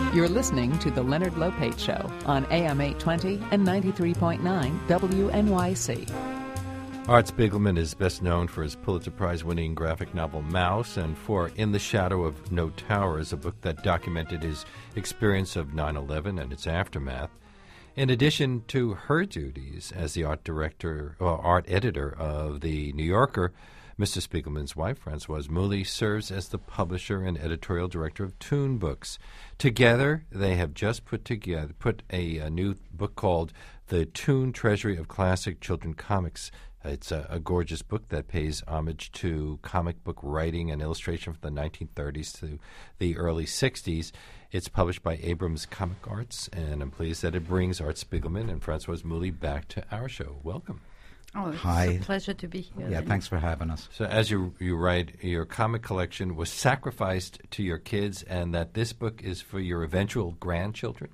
You're listening to The Leonard Lopate Show on AM 820 and 93.9 WNYC. Art Spiegelman is best known for his Pulitzer Prize-winning graphic novel Mouse and for In the Shadow of No Towers, a book that documented his experience of 9/11 and its aftermath. In addition to her duties as the art editor of The New Yorker, Mr. Spiegelman's wife, Françoise Mouly, serves as the publisher and editorial director of Toon Books. Together, they have just put a new book called The Toon Treasury of Classic Children Comics. It's a gorgeous book that pays homage to comic book writing and illustration from the 1930s to the early 60s. It's published by Abrams Comic Arts, and I'm pleased that it brings Art Spiegelman and Françoise Mouly back to our show. Welcome. Oh, it's Hi. a pleasure to be here. Yeah, thanks for having us. So as you write, your comic collection was sacrificed to your kids, and that this book is for your eventual grandchildren?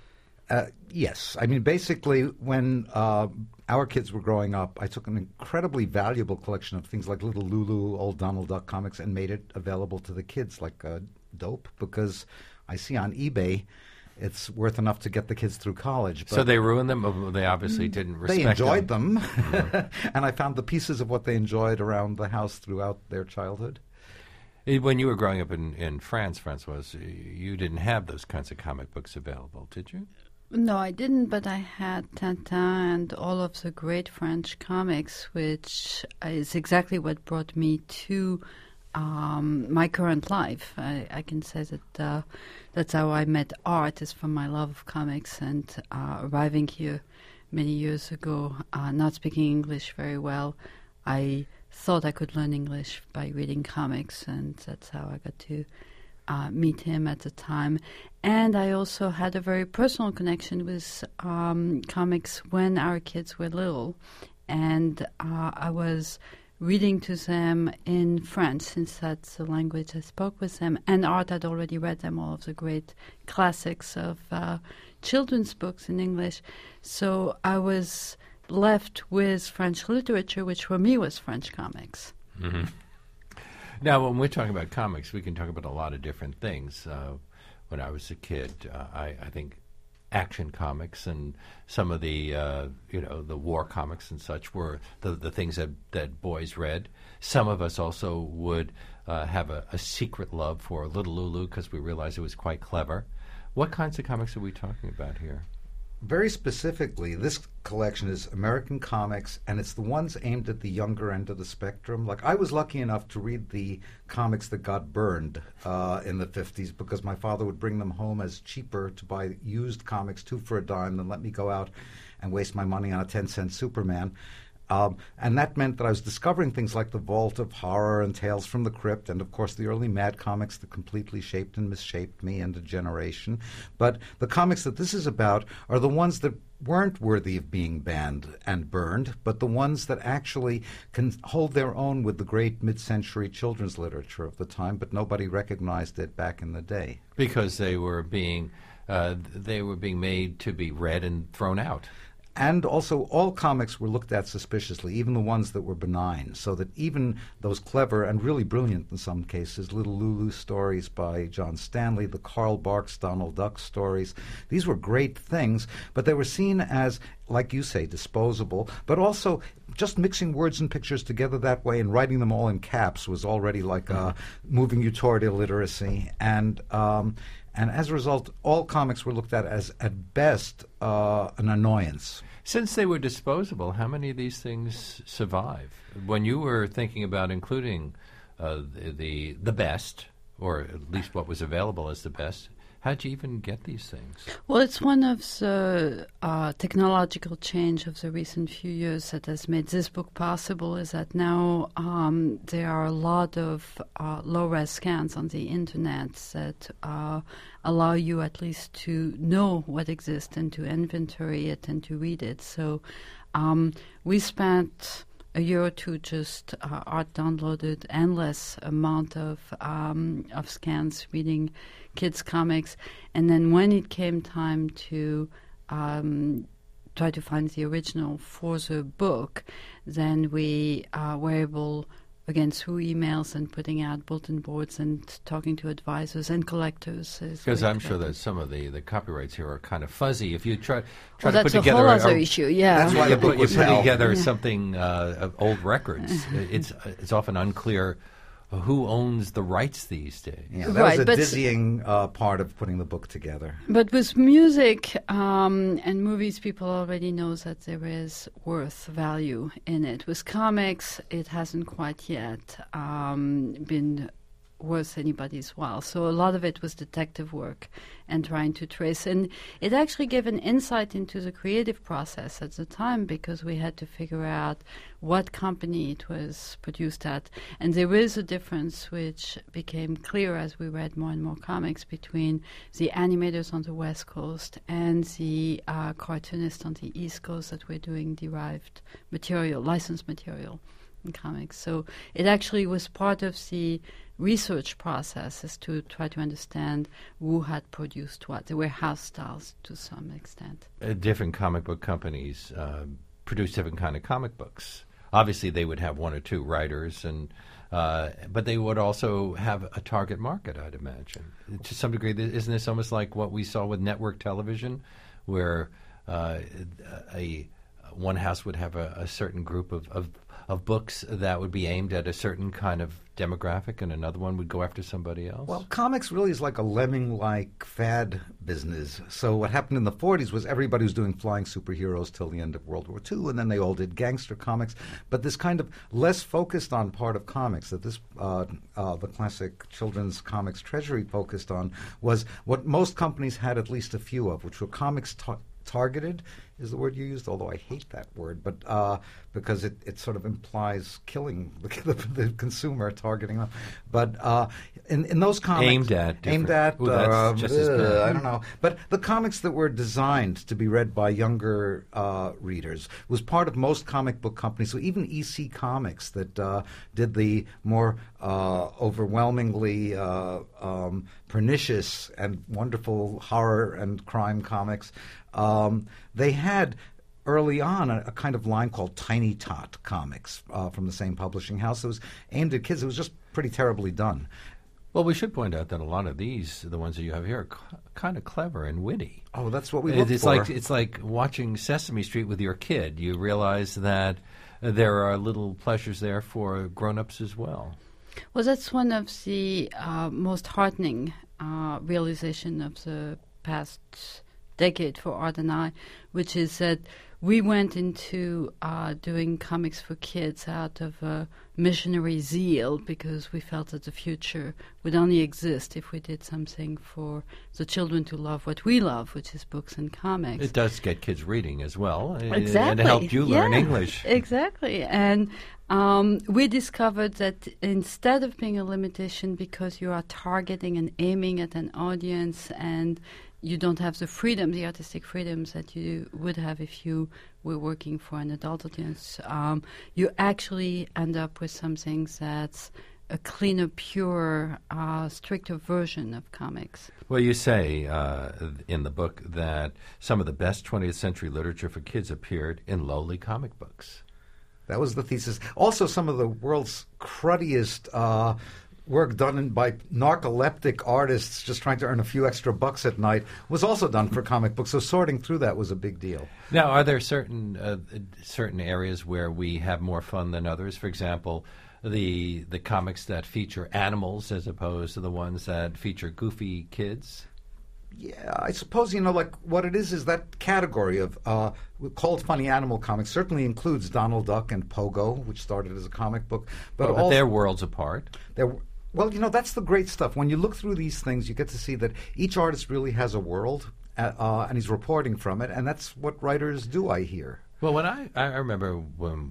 Yes. I mean, basically, when our kids were growing up, I took an incredibly valuable collection of things like Little Lulu, old Donald Duck comics, and made it available to the kids like dope, because I see on eBay it's worth enough to get the kids through college. But so they ruined them? Or they obviously didn't respect them? They enjoyed them. And I found the pieces of what they enjoyed around the house throughout their childhood. When you were growing up in France, Françoise, you didn't have those kinds of comic books available, did you? No, I didn't, but I had Tintin and all of the great French comics, which is exactly what brought me to my current life. I can say that that's how I met art, is from my love of comics, and arriving here many years ago, not speaking English very well, I thought I could learn English by reading comics, and that's how I got to meet him at the time. And I also had a very personal connection with comics when our kids were little, and I was reading to them in French, since that's the language I spoke with them, and Art had already read them, all of the great classics of children's books in English. So I was left with French literature, which for me was French comics. Mm-hmm. Now, when we're talking about comics, we can talk about a lot of different things. When I was a kid, I think action comics and some of the the war comics and such were the things that boys read. Some of us also would have a secret love for Little Lulu because we realized it was quite clever. What kinds of comics are we talking about here? Very specifically, this collection is American comics, and it's the ones aimed at the younger end of the spectrum. Like, I was lucky enough to read the comics that got burned in the 50s because my father would bring them home as cheaper to buy used comics, 2 for a dime, than let me go out and waste my money on a 10-cent Superman. And that meant that I was discovering things like The Vault of Horror and Tales from the Crypt, and of course the early Mad comics that completely shaped and misshaped me and a generation. But the comics that this is about are the ones that weren't worthy of being banned and burned, but the ones that actually can hold their own with the great mid-century children's literature of the time, but nobody recognized it back in the day. Because they were being made to be read and thrown out. And also, all comics were looked at suspiciously, even the ones that were benign, so that even those clever and really brilliant in some cases, Little Lulu stories by John Stanley, the Carl Barks Donald Duck stories, these were great things, but they were seen as, like you say, disposable, but also just mixing words and pictures together that way and writing them all in caps was already like moving you toward illiteracy. And as a result, all comics were looked at as, best, an annoyance. Since they were disposable, how many of these things survive? When you were thinking about including the best, or at least what was available as the best, how'd you even get these things? Well, it's one of the technological change of the recent few years that has made this book possible, is that now there are a lot of low-res scans on the internet that allow you at least to know what exists and to inventory it and to read it. So we spent a year or two just Art downloaded endless amount of scans reading kids' comics, and then when it came time to try to find the original for the book, then we were able again, through emails and putting out bulletin boards and talking to advisors and collectors. Because I'm sure that some of the copyrights here are kind of fuzzy. If you try to put that's together a whole other issue, yeah. That's why the book you was put hell. together something of old records, it's often unclear who owns the rights these days. Yeah, that Right, was a but dizzying part of putting the book together. But with music and movies, people already know that there is value in it. With comics, it hasn't quite yet been worth anybody's while. So a lot of it was detective work and trying to trace. And it actually gave an insight into the creative process at the time, because we had to figure out what company it was produced at. And there is a difference which became clear as we read more and more comics between the animators on the West Coast and the cartoonists on the East Coast that were doing derived material, licensed material in comics. So it actually was part of the research process, is to try to understand who had produced what. There were house styles to some extent. Different comic book companies produce different kind of comic books. Obviously, they would have one or two writers, and but they would also have a target market, I'd imagine. To some degree, isn't this almost like what we saw with network television, where one house would have a certain group of books that would be aimed at a certain kind of demographic, and another one would go after somebody else? Well, comics really is like a lemming-like fad business. So what happened in the 40s was everybody was doing flying superheroes till the end of World War II, and then they all did gangster comics. But this kind of less focused on part of comics that this the classic children's comics treasury focused on was what most companies had at least a few of, which were comics targeted is the word you used, although I hate that word, but because it sort of implies killing the consumer, targeting them. But in those comics... Aimed at... Ooh, that's just as bad. I don't know. But the comics that were designed to be read by younger readers was part of most comic book companies. So even EC Comics that did the more overwhelmingly pernicious and wonderful horror and crime comics, they had early on a kind of line called Tiny Tot Comics from the same publishing house. It was aimed at kids. It was just pretty terribly done. Well, we should point out that a lot of these, the ones that you have here, are kind of clever and witty. Oh, that's what we look it's for. It's like watching Sesame Street with your kid. You realize that there are little pleasures there for grown-ups as well. Well, that's one of the most heartening realization of the past decade for Art and I, which is that we went into doing comics for kids out of a missionary zeal, because we felt that the future would only exist if we did something for the children to love what we love, which is books and comics. It does get kids reading as well. Exactly. And it helped you learn Yeah, English. Exactly. And we discovered that instead of being a limitation because you are targeting and aiming at an audience and you don't have the freedom, the artistic freedoms that you would have if you were working for an adult audience, you actually end up with something that's a cleaner, pure, stricter version of comics. Well, you say in the book that some of the best 20th century literature for kids appeared in lowly comic books. That was the thesis. Also, some of the world's cruddiest work done by narcoleptic artists just trying to earn a few extra bucks at night was also done for comic books. So sorting through that was a big deal. Now, are there certain areas where we have more fun than others? For example, the comics that feature animals as opposed to the ones that feature goofy kids? Yeah, I suppose, like what it is that category of called funny animal comics certainly includes Donald Duck and Pogo, which started as a comic book. But But they're worlds apart. Well, that's the great stuff. When you look through these things, you get to see that each artist really has a world, and he's reporting from it, and that's what writers do, I hear. Well, when I remember when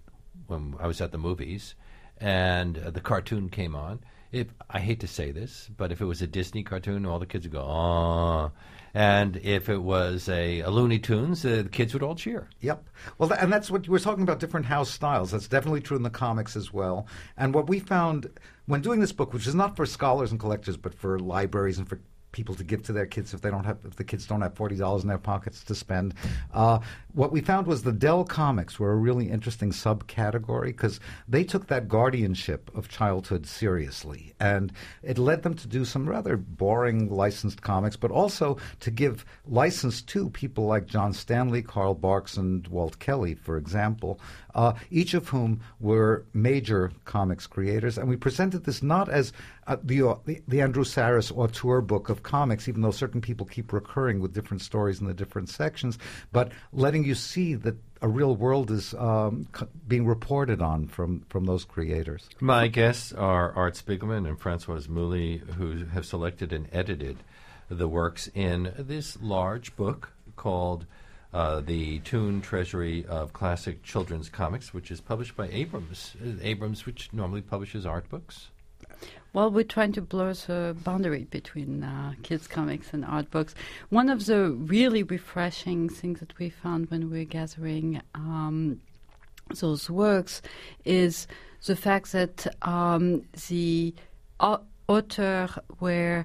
I was at the movies and the cartoon came on, I hate to say this, but if it was a Disney cartoon, all the kids would go, "Aww." And if it was a Looney Tunes, the kids would all cheer. Yep. Well, and that's what you were talking about, different house styles. That's definitely true in the comics as well. And what we found when doing this book, which is not for scholars and collectors, but for libraries and for people to give to their kids if the kids don't have $40 in their pockets to spend. What we found was the Dell comics were a really interesting subcategory because they took that guardianship of childhood seriously, and it led them to do some rather boring licensed comics, but also to give license to people like John Stanley, Carl Barks, and Walt Kelly, for example, each of whom were major comics creators. And we presented this not as the Andrew Sarris auteur book of comics, even though certain people keep recurring with different stories in the different sections, but letting you see that a real world is being reported on from those creators. My guests are Art Spiegelman and Francoise Mouly, who have selected and edited the works in this large book called The Toon Treasury of Classic Children's Comics, which is published by Abrams. Abrams, which normally publishes art books. Well, we're trying to blur the boundary between kids' comics and art books. One of the really refreshing things that we found when we were gathering those works is the fact that the author were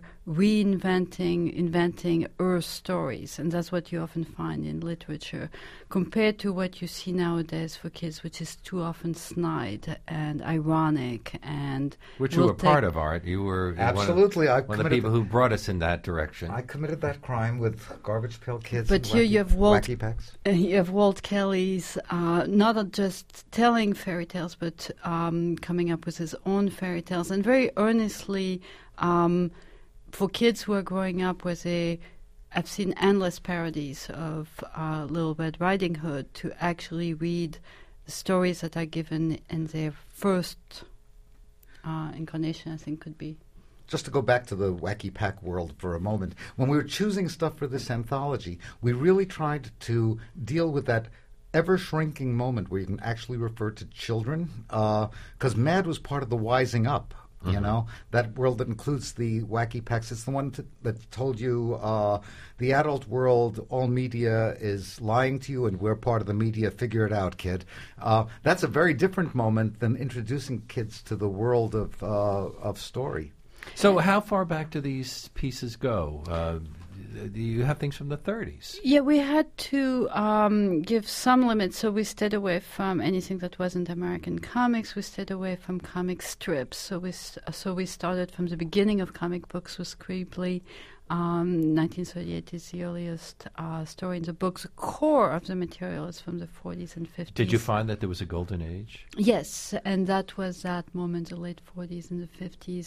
inventing Earth stories, and that's what you often find in literature, compared to what you see nowadays for kids, which is too often snide and ironic. And which you were part of, Art. You were absolutely one of the people who brought us in that direction. I committed that crime with Garbage Pail Kids. But here you have Wacky Packs. You have Walt Kelly's not just telling fairy tales, but coming up with his own fairy tales, and very earnestly. For kids who are growing up with I've seen endless parodies of Little Red Riding Hood to actually read the stories that are given in their first incarnation, I think could be. Just to go back to the Wacky Pack world for a moment, when we were choosing stuff for this anthology, we really tried to deal with that ever-shrinking moment where you can actually refer to children, because Mad was part of the Wising Up. You know, that world that includes the Wacky Packs. It's the one that told you the adult world, all media is lying to you and we're part of the media, figure it out, kid. That's a very different moment than introducing kids to the world of story. So how far back do these pieces go? Do you have things from the 30s? Yeah, we had to give some limits, so we stayed away from anything that wasn't American comics. We stayed away from comic strips. So we started from the beginning of comic books with Scribbly. 1938 is the earliest story in the book. The core of the material is from the 40s and 50s. Did you find that there was a golden age? Yes, and that was that moment, the late 40s and the 50s,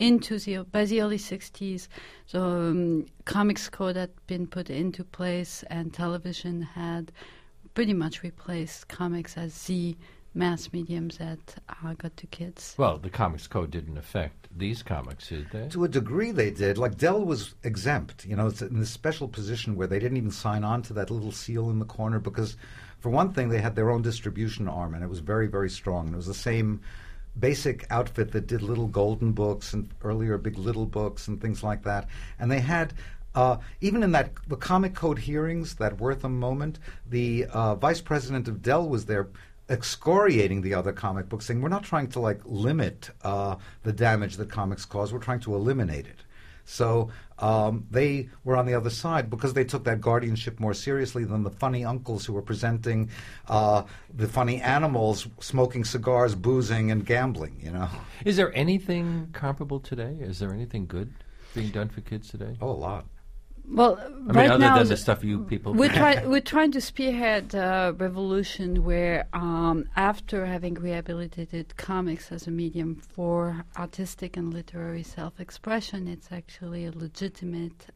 by the early 60s. The Comics Code had been put into place, and television had pretty much replaced comics as the mass mediums that got to kids. Well, the Comics Code didn't affect these comics, did they? To a degree they did. Like Dell was exempt. You know, it's in this special position where they didn't even sign on to that little seal in the corner because, for one thing, they had their own distribution arm, and it was very, very strong. And it was the same basic outfit that did Little Golden Books and earlier Big Little Books and things like that. And they had... even in the Comic Code hearings, that Wortham moment, the vice president of Dell was there excoriating the other comic books, saying we're not trying to limit the damage that comics cause, we're trying to eliminate it. So they were on the other side because they took that guardianship more seriously than the funny uncles who were presenting the funny animals smoking cigars, boozing, and gambling, you know. Is there anything comparable today? Is there anything good being done for kids today? Oh, a lot. Well, other than the stuff you people... We're trying to spearhead a revolution where, after having rehabilitated comics as a medium for artistic and literary self-expression, it's actually a legitimate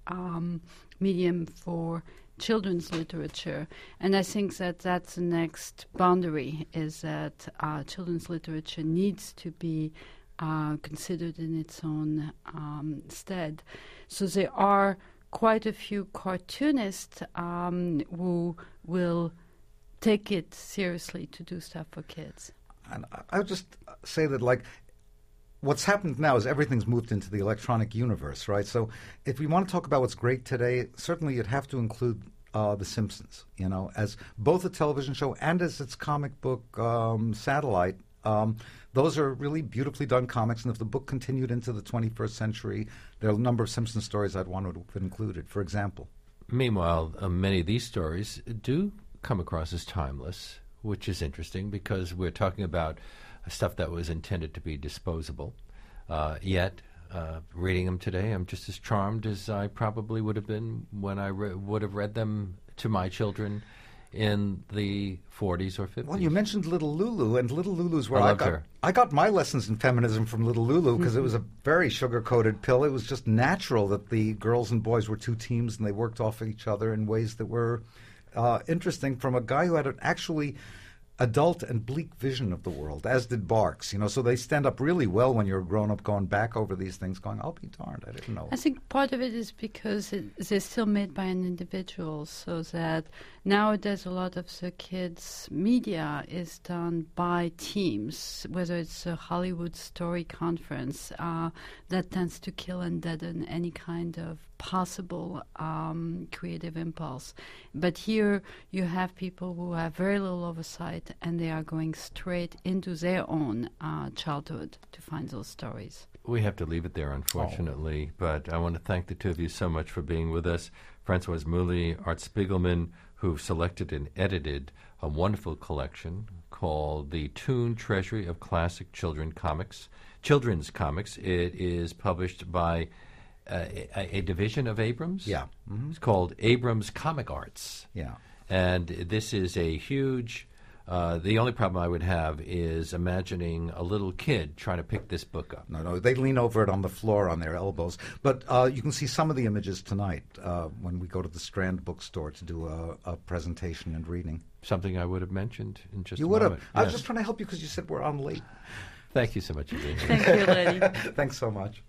medium for children's literature. And I think that that's the next boundary, is that children's literature needs to be considered in its own stead. So there are quite a few cartoonists who will take it seriously to do stuff for kids. And I would just say that, what's happened now is everything's moved into the electronic universe, right? So if we want to talk about what's great today, certainly you'd have to include The Simpsons, you know, as both a television show and as its comic book satellite. Those are really beautifully done comics, and if the book continued into the 21st century, there are a number of Simpson stories I'd want to have included, for example. Meanwhile, many of these stories do come across as timeless, which is interesting because we're talking about stuff that was intended to be disposable. Yet, reading them today, I'm just as charmed as I probably would have been when I would have read them to my children in the 40s or 50s. Well, you mentioned Little Lulu, and Little Lulu's where her. I got my lessons in feminism from Little Lulu because it was a very sugar-coated pill. It was just natural that the girls and boys were two teams and they worked off each other in ways that were interesting from a guy who had an actually adult and bleak vision of the world, as did Barks. So they stand up really well when you're a grown-up going back over these things going, I'll be darned, I didn't know. I think part of it is because they're still made by an individual, so that nowadays a lot of the kids' media is done by teams, whether it's a Hollywood story conference that tends to kill and deaden any kind of possible creative impulse. But here you have people who have very little oversight and they are going straight into their own childhood to find those stories. We have to leave it there, unfortunately, but I want to thank the two of you so much for being with us. Françoise Mouly, Art Spiegelman, who selected and edited a wonderful collection called The Toon Treasury of Classic Children's Comics. It is published by a division of Abrams. Yeah. Mm-hmm. It's called Abrams Comic Arts. Yeah. And this is a huge... the only problem I would have is imagining a little kid trying to pick this book up. No, they lean over it on the floor on their elbows. But you can see some of the images tonight when we go to the Strand bookstore to do a presentation and reading. Something I would have mentioned in just you a would moment. have. I was just trying to help you because you said we're on late. Thank you so much for being here. Thank you, Lenny. Thanks so much.